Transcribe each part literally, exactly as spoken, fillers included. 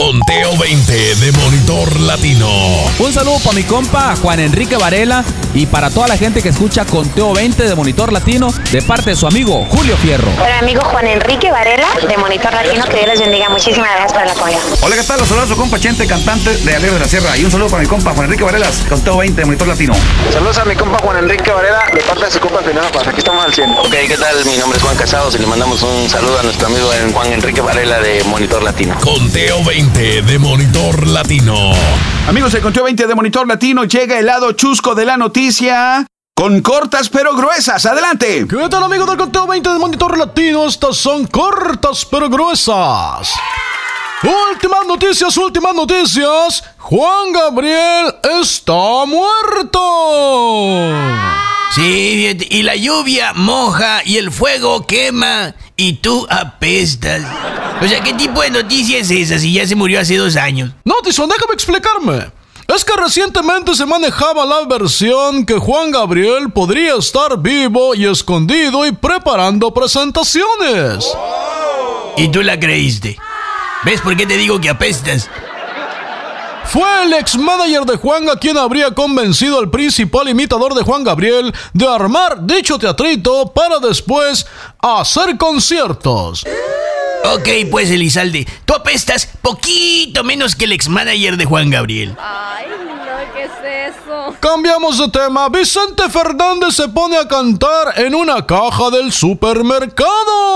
Conteo veinte de Monitor Latino. Un saludo para mi compa Juan Enrique Varela y para toda la gente que escucha Conteo veinte de Monitor Latino de parte de su amigo Julio Fierro. Para mi amigo Juan Enrique Varela de Monitor Latino, que Dios les bendiga. Muchísimas gracias por el apoyo. Hola, ¿qué tal? Los saludos a su compa Chente, cantante de Alegre de la Sierra. Y un saludo para mi compa Juan Enrique Varela, Conteo veinte de Monitor Latino. Saludos a mi compa Juan Enrique Varela de parte de su compa Final. Aquí estamos al cien. Ok, ¿qué tal? Mi nombre es Juan Casados y le mandamos un saludo a nuestro amigo Juan Enrique Varela de Monitor Latino. Conteo veinte de Monitor Latino. Amigos de Conteo veinte de Monitor Latino, llega el lado chusco de la noticia con cortas pero gruesas. Adelante. ¿Qué tal, amigos del Conteo veinte de Monitor Latino? Estas son cortas pero gruesas. Últimas noticias, últimas noticias. Juan Gabriel está muerto. Sí, y la lluvia moja y el fuego quema y tú apestas. O sea, ¿qué tipo de noticia es esa si ya se murió hace dos años? No, Tizón, déjame explicarme. Es que recientemente se manejaba la versión que Juan Gabriel podría estar vivo y escondido y preparando presentaciones. ¿Y tú la creíste? ¿Ves por qué te digo que apestas? Fue el ex-manager de Juanga quien habría convencido al principal imitador de Juan Gabriel de armar dicho teatrito para después hacer conciertos. Ok, pues Elizalde, tú apestas poquito menos que el ex-manager de Juan Gabriel. Ay, no, ¿qué es eso? Cambiamos de tema. Vicente Fernández se pone a cantar en una caja del supermercado.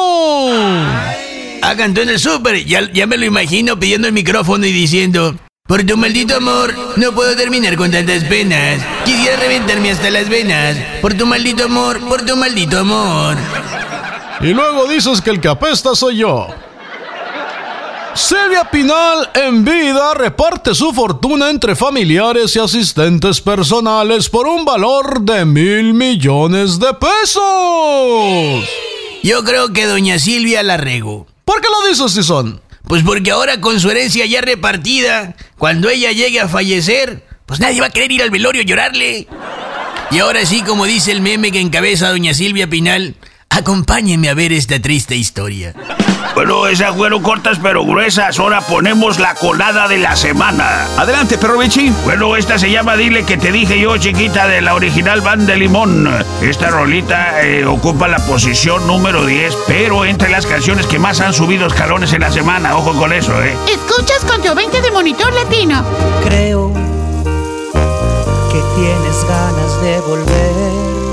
Ah, cantó en el súper. Ya, ya me lo imagino pidiendo el micrófono y diciendo: por tu maldito amor, no puedo terminar con tantas penas. Quisiera reventarme hasta las venas. Por tu maldito amor, por tu maldito amor. Y luego dices que el que apesta soy yo. Silvia Pinal en vida reparte su fortuna entre familiares y asistentes personales por un valor de mil millones de pesos. Yo creo que doña Silvia la regó. ¿Por qué lo dices, Tizón? Pues porque ahora con su herencia ya repartida, cuando ella llegue a fallecer, pues nadie va a querer ir al velorio a llorarle. Y ahora sí, como dice el meme que encabeza doña Silvia Pinal, acompáñenme a ver esta triste historia. Bueno, esas fueron cortas pero gruesas. Ahora ponemos la colada de la semana. Adelante, perro bichi. Bueno, esta se llama Dile que te dije yo, chiquita, de la original Banda de Limón. Esta rolita eh, ocupa la posición número diez, pero entre las canciones que más han subido escalones en la semana. Ojo con eso, ¿eh? Escuchas Conteo veinte de Monitor Latino. Creo que tienes ganas de volver.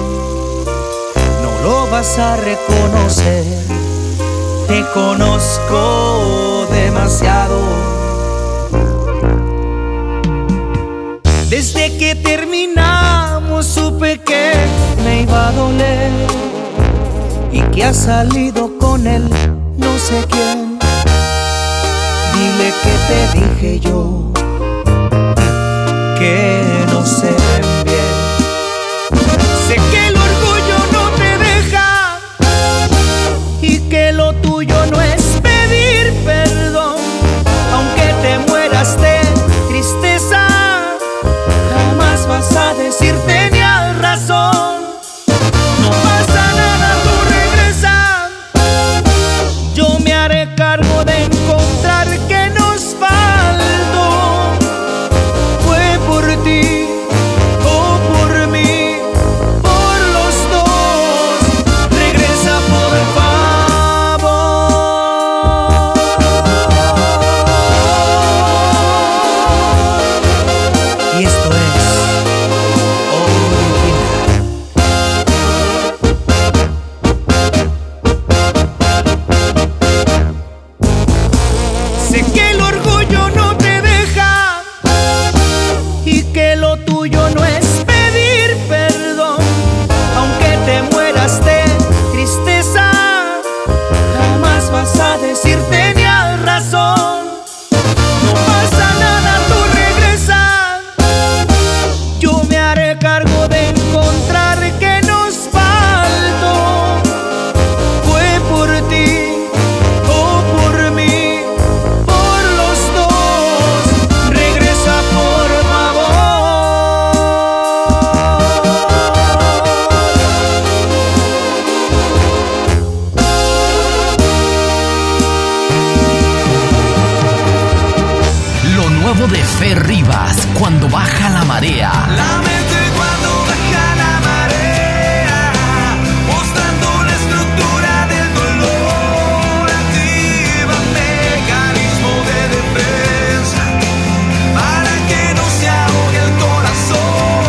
No lo vas a reconocer. Te conozco demasiado. Desde que terminamos supe que me iba a doler y que has salido con él no sé quién. Dile que te dije yo que no se ven bien. Sé que el orgullo no te deja y que lo tuyo no es pedir perdón. Aunque te mueras de tristeza, jamás vas a decir tenías razón. No pasa nada, tú regresa. Yo me haré cargo de encontrar que nos faltó. Fue por ti o por mí, por los dos. Regresa por favor. nuevo de Fer Rivas, Cuando baja la marea. La mente cuando baja la marea, mostrando la estructura del dolor, activa un mecanismo de defensa para que no se ahogue el corazón.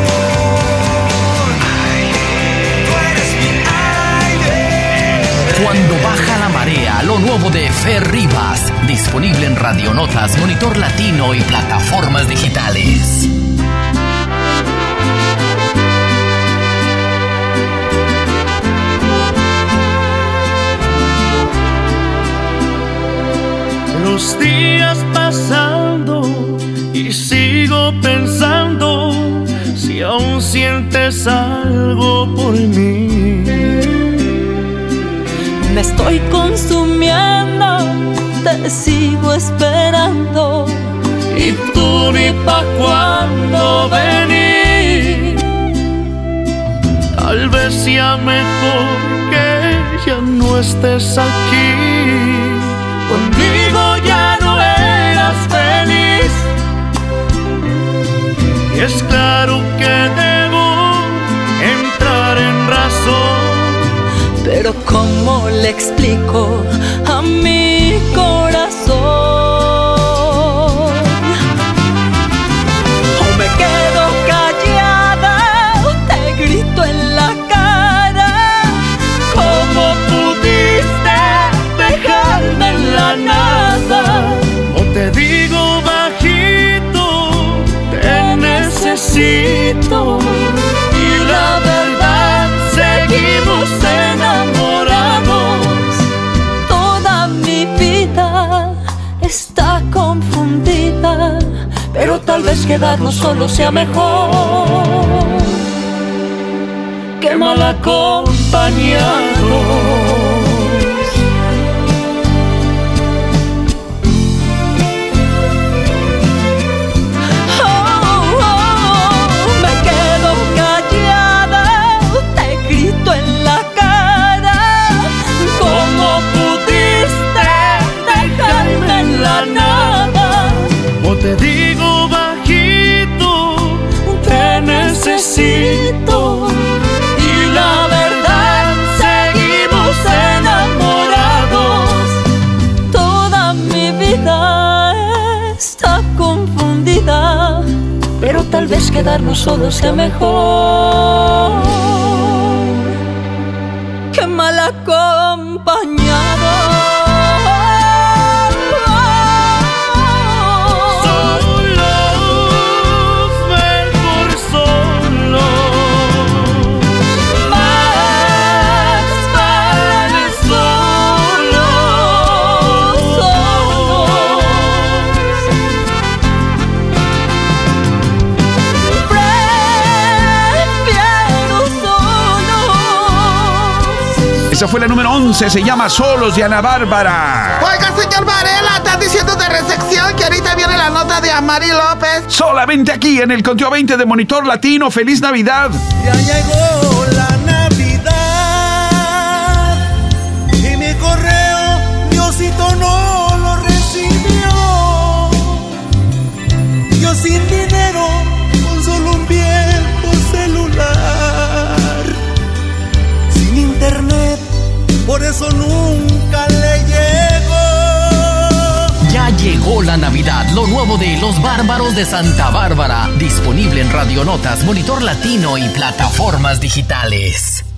Tú eres mi aire. Cuando baja la marea, lo nuevo de Fer Rivas, disponible en Radionotas, Monitor Latino y plataformas digitales. Los días pasando y sigo pensando si aún sientes algo por mí. Me estoy consumiendo, te sigo esperando y tú ni pa' cuándo venir. Tal vez sea mejor que ya no estés aquí. Conmigo ya no eras feliz y es claro que debo entrar en razón. Pero ¿cómo le explico a mi corazón? O me quedo callada o te grito en la cara. ¿Cómo pudiste dejarme en la nada? O te digo bajito, te necesito. Y la verdad, seguimos enamorados. Toda mi vida está confundida, pero tal vez quedarnos solos sea mejor que mal acompañados. Te digo bajito, te necesito. Y la verdad, seguimos enamorados. Toda mi vida está confundida, pero tal vez quedarnos solos sea mejor que mal acompañado. Esa fue la número once, se llama Solos, de Ana Bárbara. Oiga, señor Varela, estás diciendo de recepción que ahorita viene la nota de Amari López. Solamente aquí en el Conteo veinte de Monitor Latino. ¡Feliz Navidad! Ya llegó la Navidad y mi correo Diosito no lo recibió. Yo sin dinero, con solo un viejo celular, sin internet, por eso nunca le llegó. Ya llegó la Navidad, lo nuevo de Los Bárbaros de Santa Bárbara, disponible en Radionotas, Monitor Latino y plataformas digitales.